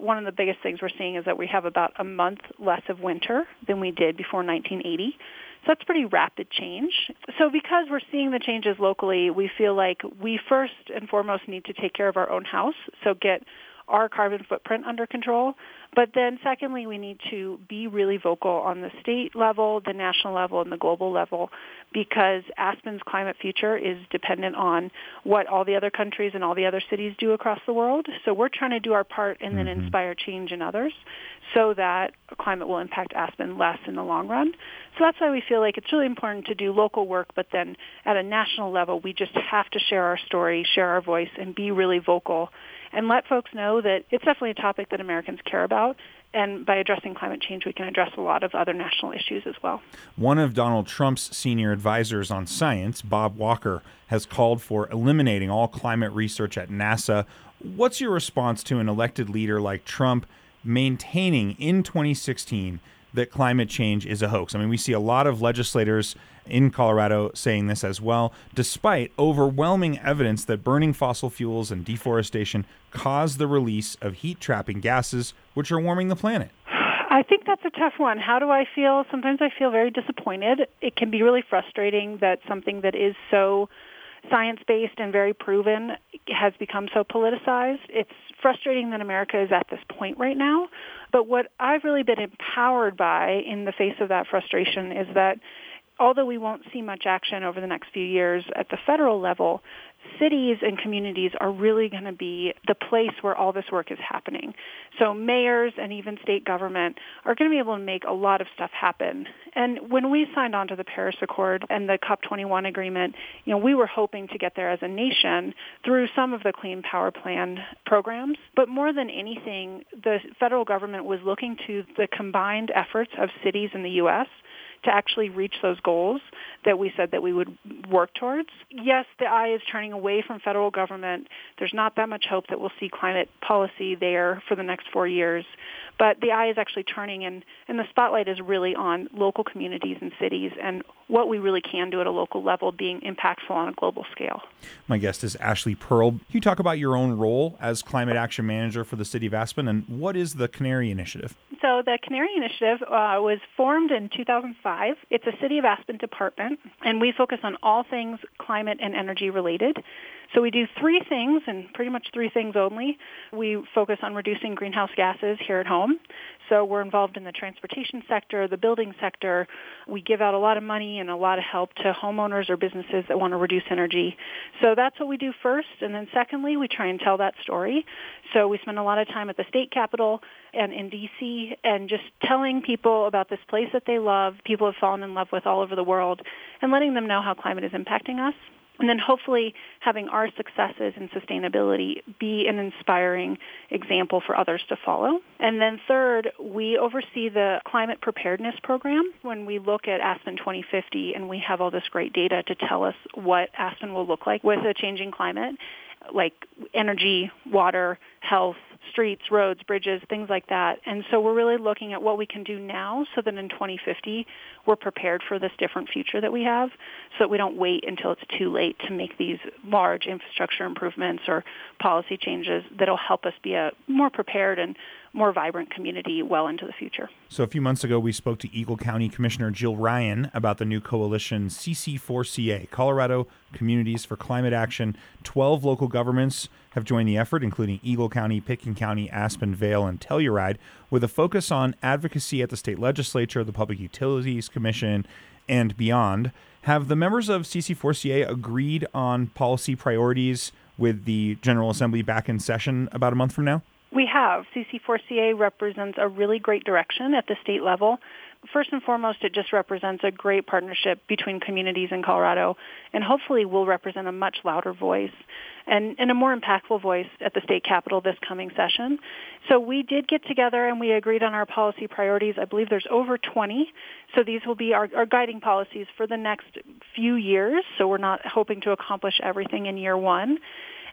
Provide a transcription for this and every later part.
one of the biggest things we're seeing is that we have about a month less of winter than we did before 1980. So that's pretty rapid change. So because we're seeing the changes locally, we feel like we first and foremost need to take care of our own house, so get our carbon footprint under control. But then secondly, we need to be really vocal on the state level, the national level, and the global level, because Aspen's climate future is dependent on what all the other countries and all the other cities do across the world. So we're trying to do our part and then inspire change in others so that climate will impact Aspen less in the long run. So that's why we feel like it's really important to do local work, but then at a national level, we just have to share our story, share our voice, and be really vocal and let folks know that it's definitely a topic that Americans care about. And by addressing climate change, we can address a lot of other national issues as well. One of Donald Trump's senior advisors on science, Bob Walker, has called for eliminating all climate research at NASA. What's your response to an elected leader like Trump maintaining in 2016 that climate change is a hoax? I mean, we see a lot of legislators in Colorado saying this as well, despite overwhelming evidence that burning fossil fuels and deforestation cause the release of heat-trapping gases, which are warming the planet. I think that's a tough one. How do I feel? Sometimes I feel very disappointed. It can be really frustrating that something that is so science-based and very proven has become so politicized. It's frustrating that America is at this point right now. But what I've really been empowered by in the face of that frustration is that although we won't see much action over the next few years at the federal level, cities and communities are really going to be the place where all this work is happening. So mayors and even state government are going to be able to make a lot of stuff happen. And when we signed on to the Paris Accord and the COP21 agreement, we were hoping to get there as a nation through some of the Clean Power Plan programs. But more than anything, the federal government was looking to the combined efforts of cities in the U.S. to actually reach those goals that we said that we would work towards. Yes, the eye is turning away from federal government. There's not that much hope that we'll see climate policy there for the next 4 years. But the eye is actually turning, and the spotlight is really on local communities and cities and what we really can do at a local level being impactful on a global scale. My guest is Ashley Pearl. Can you talk about your own role as Climate Action Manager for the City of Aspen, and what is the Canary Initiative? So the Canary Initiative was formed in 2005. It's a City of Aspen department, and we focus on all things climate and energy related. So we do three things, and pretty much three things only. We focus on reducing greenhouse gases here at home. So we're involved in the transportation sector, the building sector. We give out a lot of money and a lot of help to homeowners or businesses that want to reduce energy. So that's what we do first. And then secondly, we try and tell that story. So we spend a lot of time at the state capitol and in D.C. and just telling people about this place that they love, people have fallen in love with all over the world, and letting them know how climate is impacting us. And then hopefully having our successes in sustainability be an inspiring example for others to follow. And then third, we oversee the climate preparedness program when we look at Aspen 2050, and we have all this great data to tell us what Aspen will look like with a changing climate, like energy, water, health, streets, roads, bridges, things like that. And so we're really looking at what we can do now so that in 2050 we're prepared for this different future that we have, so that we don't wait until it's too late to make these large infrastructure improvements or policy changes that'll help us be a more prepared and more vibrant community well into the future. So a few months ago, we spoke to Eagle County Commissioner Jill Ryan about the new coalition CC4CA, Colorado Communities for Climate Action. 12 local governments have joined the effort, including Eagle County, Pitkin County, Aspen, Vail, and Telluride, with a focus on advocacy at the state legislature, the Public Utilities Commission, and beyond. Have the members of CC4CA agreed on policy priorities with the General Assembly back in session about a month from now? We have. CC4CA represents a really great direction at the state level. First and foremost, it just represents a great partnership between communities in Colorado, and hopefully will represent a much louder voice and a more impactful voice at the state capitol this coming session. So we did get together and we agreed on our policy priorities. I believe there's over 20. So these will be our guiding policies for the next few years. So we're not hoping to accomplish everything in year one.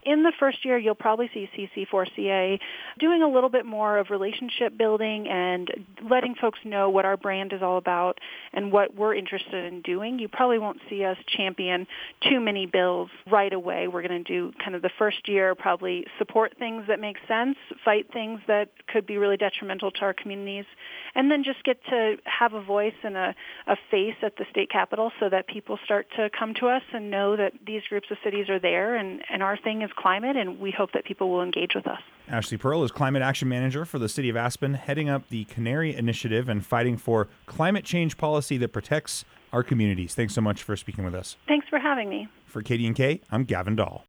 In the first year, you'll probably see CC4CA doing a little bit more of relationship building and letting folks know what our brand is all about and what we're interested in doing. You probably won't see us champion too many bills right away. We're going to do kind of the first year, probably support things that make sense, fight things that could be really detrimental to our communities, and then just get to have a voice and a face at the state capitol so that people start to come to us and know that these groups of cities are there, and our thing is climate, and we hope that people will engage with us. Ashley Pearl is Climate Action Manager for the City of Aspen, heading up the Canary Initiative and fighting for climate change policy that protects our communities. Thanks so much for speaking with us. Thanks for having me. For KDNK, I'm Gavin Dahl.